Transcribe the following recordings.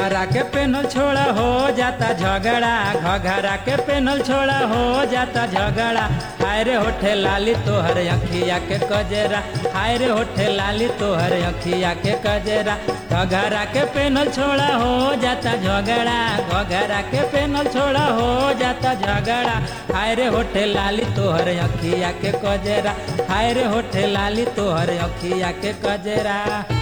घघरा के पेनल छोड़ा हो जाता झगड़ा, घघरा के पेनल छोड़ा हो जाता झगड़ा। हाय रे होठे लाली तोहर अखिया के कजरा, हाय रे होठे लाली तोहर अखिया के कजरा। घघरा के पेनल छोड़ा हो जाता झगड़ा, घघरा के पेनल छोड़ा हो जाता झगड़ा। हाय रे होठे लाली तोहर अखिया के कजरा, हाय रे होठे लाली तोहर अखिया के कजरा।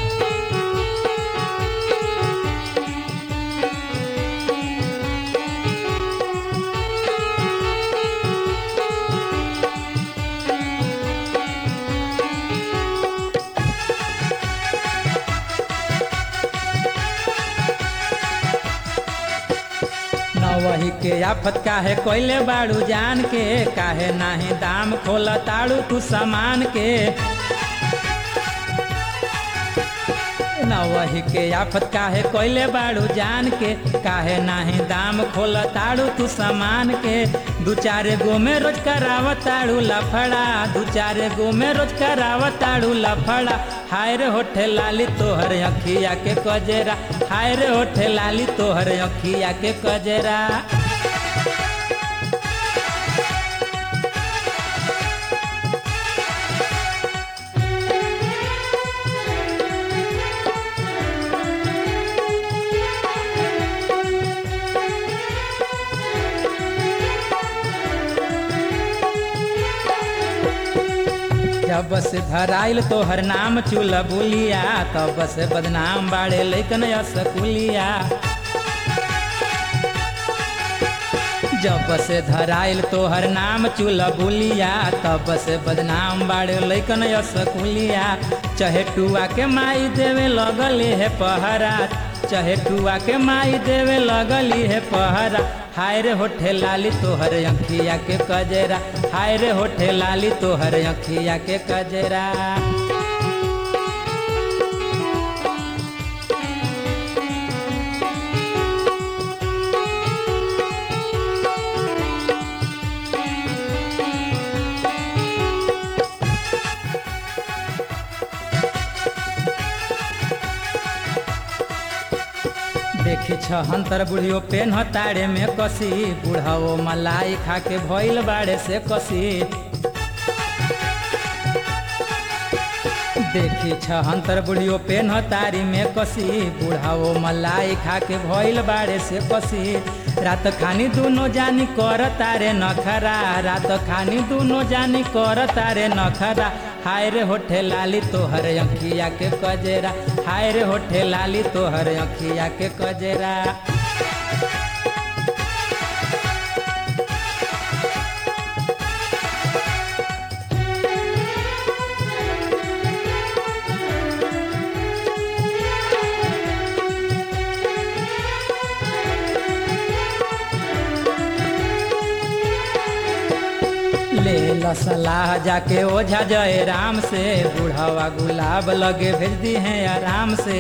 वही के आफत काहे कोइले बाड़ू जान के, काहे नाही दाम खोला ताड़ू तू सामान के। न वही के आफत काहे कोइले बाड़ू जान के, काहे नाही दाम खोला ताड़ू तू सामान के। दू चार गो में रोज करावत ताड़ू लफड़ा, दू चार गो में रोज करावत ताड़ू लफड़ा। हाय रे होठे लाली तोहर अखिया के कजरा, हाय रे होठे लाली तोहर अखिया के कजरा। जब से धराइल तोहर नाम चूल्हा बुलिया, तब से बदनाम बाड़े लैकन स्कूलिया। जब से धराइल तोहर नाम चूल्हा बुलिया, तब से बदनाम बाड़े लैकन स्कूलिया। चहेटुआ के माई देवे लगली है पहरा, चहेटुआ के माई देवे लगली है पहरा। हाय रे होठे लाली तोहर अखिया के कजरा, हाय रे होठे लाली तोहर अखिया के कजरा। देखी छहंतर बुढ़ियो पेन ताड़े में कसी, बुढ़ाओ मलाई खा के भइल बाड़े से कसी। देखी छहंतर बुढ़ियो पेन तारी में कसी, बुढ़ाओ मलाई खा के भइल बाड़े से कसी। रात खानी दोनों जानी कर तारे नखरा, रात खानी दोनों जानी कर तारे नखरा। हाय रे होठे लाली तोहर अखिया के कजरा, हाय रे होठे लाली तोहर अखिया के कजरा। ले लो सलाह जाके ओझा जय राम से, बुढ़ावा गुलाब लगे भेज दी हैं आराम से।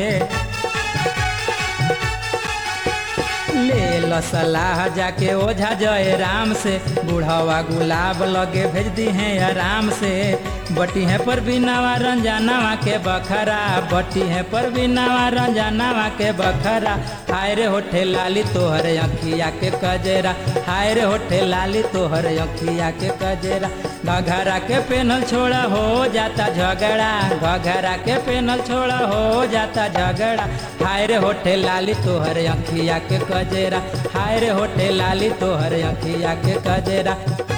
ले लो सलाह जाके ओझा जय राम से, बुढ़ावा गुलाब लगे भेज दी हैं आराम से। बटी है पर बिनावा रंजनावा के बखरा, बटी है पर बिनावा रंजनावा के बखरा। हाय रे होठे लाली तोहर अखिया के कजरा, हाय रे होठे लाली तोहर अखिया के कजरा। घघरा के पेनल छोड़ा हो जाता झगड़ा, घघरा के पेनल छोड़ा हो जाता झगड़ा। हाय रे होठे लाली तोहर अखिया के कजरा, हाय रे होठे लाली तोहर अखिया के कजरा।